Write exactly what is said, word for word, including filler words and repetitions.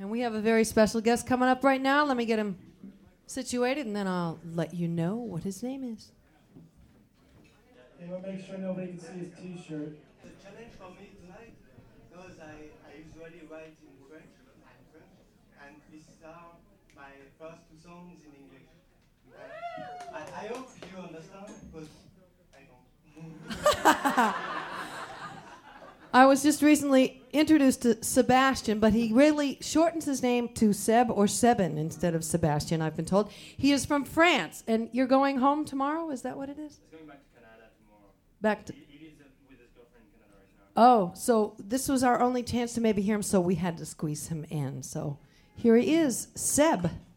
And we have a very special guest coming up right now. Let me get him situated, and then I'll let you know what his name is. Hey, we'll make sure nobody can see his T-shirt. The challenge for me tonight, because I, I usually write in French, I'm French, and these are my first two songs in English. Uh, I, I hope you understand, because I don't. I was just recently introduced to Sebastian, but he really shortens his name to Seb or Sebin instead of Sebastian, I've been told. He is from France, and you're going home tomorrow? Is that what it is? He's going back to Canada tomorrow. Back to... He, he lives with his girlfriend in Canada right now. Oh, so this was our only chance to maybe hear him, so we had to squeeze him in. So here he is, Seb.